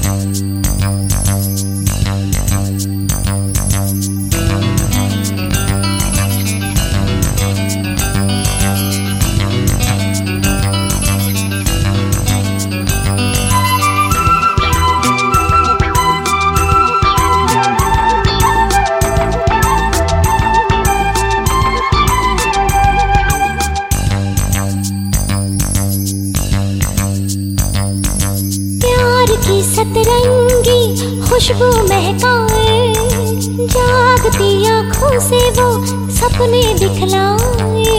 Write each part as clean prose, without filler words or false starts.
सतरंगी खुशबू महकाए, जागती आँखों से वो सपने दिखलाए।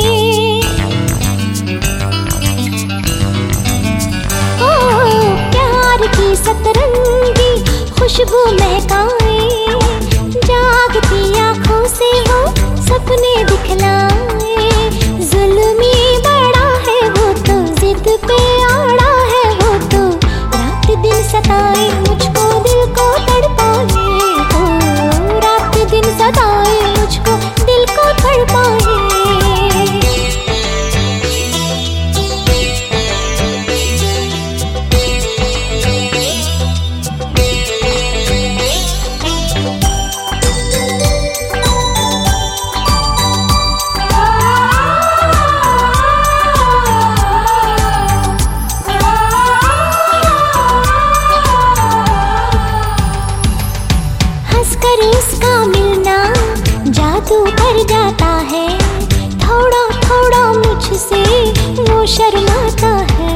ओ प्यार की सतरंगी खुशबू महकाए, जागती आँखों से वो सपने दिखलाए। जुल्मी बड़ा है वो तो, जिद पे आड़ा है वो तो, रात दिन सताए मुझको दिल को तड़पाए। ओ रात दिन सताए मुझको दिल को तड़पाए। उसका मिलना जादू कर जाता है, थोड़ा थोड़ा मुझसे वो शर्माता है।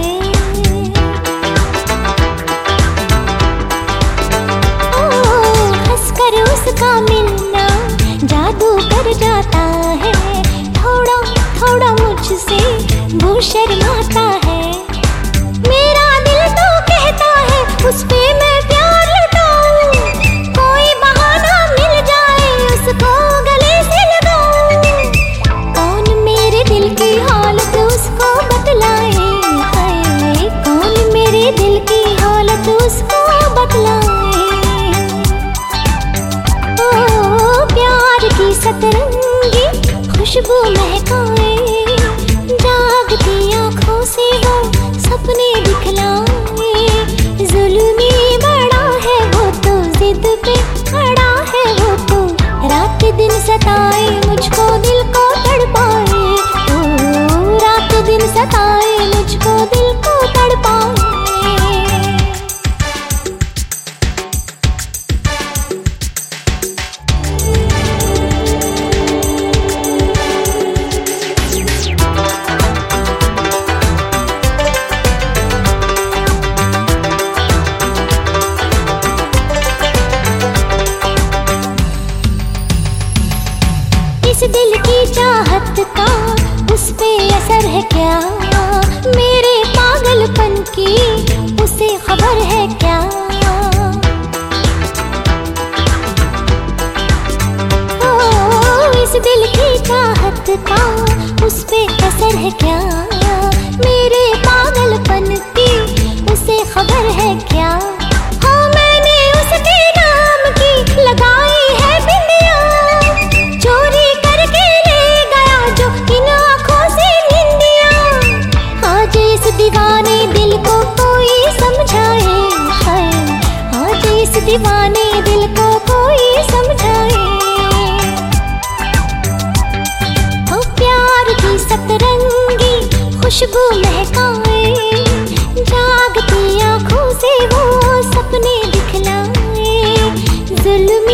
ओ हंसकर उसका मिलना जादू कर जाता है, थोड़ा थोड़ा मुझसे वो शर्माता है। मेरा दिल तो कहता है उस पे मैं प्यार लुटाऊं, कोई बहाना मिल जाए उसको गले से लगाऊं। कौन मेरे दिल की हालत उसको बतलाए, हाय कौन मेरे दिल की हालत उसको बतलाए। ओ प्यार की सतरंगी खुशबू महकाए, जागती आँखों से वो सपने दिखलाए। जुल्मी बड़ा है वो तो, जिद पे खड़ा है वो तो, रात दिन सताए मुझको दिल को तड़पाए। ओ रात दिन सताए मुझको दिल को तड़पाए। इस दिल की चाहत का उस पे असर है क्या, मेरे पागलपन की उसे खबर है क्या। ओ इस दिल की चाहत का उस पे असर है क्या, मेरे पागलपन की उसे खबर है क्या। हाँ मैंने उसके नाम की लगाई है बिंदिया, चोरी करके ले गया जो इन आँखों से निंदिया। आज इस दीवाने दिल को कोई समझाए, हाय आज इस दीवाने दिल को कोई समझाए। ओ प्यार की सतरंगी खुशबू महकाए, जागती आँखों से वो सपने दिखलाए। जुल्म